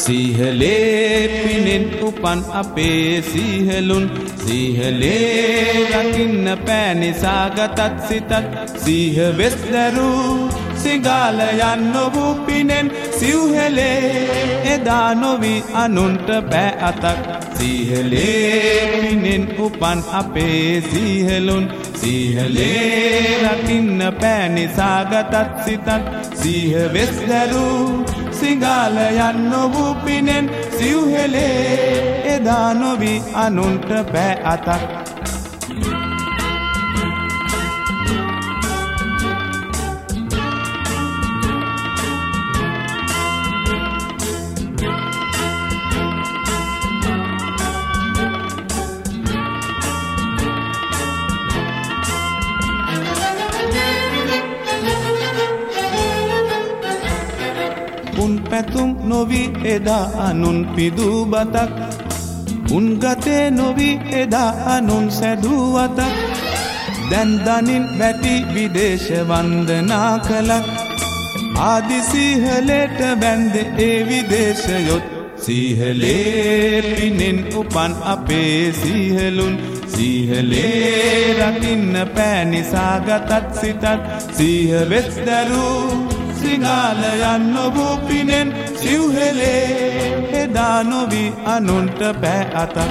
සීහලේ පිනෙන් උපන් අපේ සීහලුන් සීහලේ රකින්න පෑනිසා ගතත් සිතත් සීහ වෙස් දැරූ සිගාල යන්නොවූ පිනෙන් සිව්හෙලේ එදා නොවී අනුන්ට පෑ අතක් සීහලේ පිනෙන් උපන් අපේ සීහලුන් සීහලේ රකින්න පෑනිසා ගතත් සිතත් සීහ වෙස් දැරූ සිගාල යන්නොවූ පිනෙන් සිව්හෙලේ එදා නොවී අනුන්ට පෑ අතක් උන් පැතුම් නොවී එදා අනුන් පිදූ බතක් උන් ගතේ නොවී එදා අනුන් සැදූ අතක් දැන් දනින් වැටි විදේශ වන්දනා කළක් ආදි සීහලේට බැන්ද ඒ විදේශයොත් සීහලේ පිනෙන් උපන් අපේ සීහලුන් සීහලේ රකින්න පෑනිසා ගතත් සිතත් සීහ වෙස් දැරූ සිගාල යන්නොවූ පිනෙන් සිව්හෙලේ එදා නොවී අනුන්ට පෑ අතක්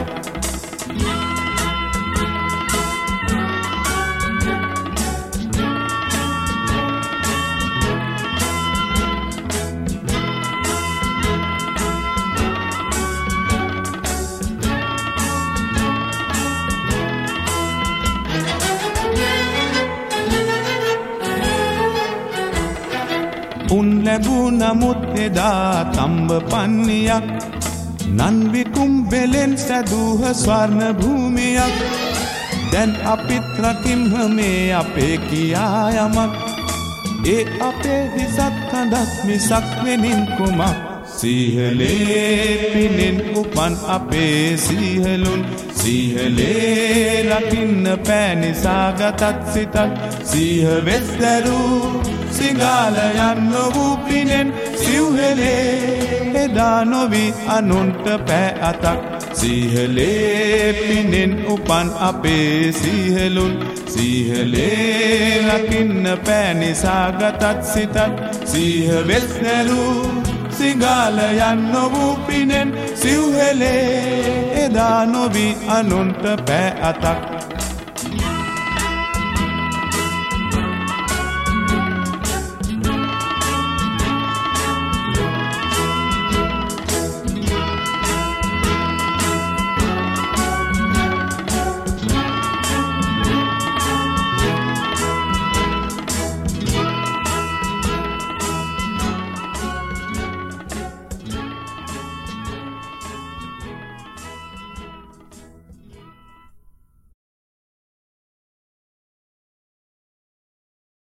උන් ලැබූ නමුත් එදා තම්බ පන්නියක් නන්විකුම් වෙලෙන් සැදූහ ස්වර්ණ භූමියක් දැන් අපිත් රකිම්හ මේ අපේ කියා යමක් ඒ අපේ හිසත් කඳක් මිසක් වෙනින් කුමක් සීහලේ පිනෙන් උපන් අපේ සීහලුන් සීහලේ රකින්න පෑනිසා ගතත් සිතත් සීහ වෙස් දැරූ සිගාල යන්නොවූ පිනෙන් සිව්හෙලේ එදා නොවී අනුන්ට පෑ අතක් සීහලේ පිනෙන් උපන් අපේ සීහලුන් සීහලේ රකින්න පෑනිසා ගතත් සිතත් සීහ වෙස් දැරූ සිගාල යන්නොවූ පිනෙන් සිව්හෙලේ එදා නොවී අනුන්ට පෑ අතක්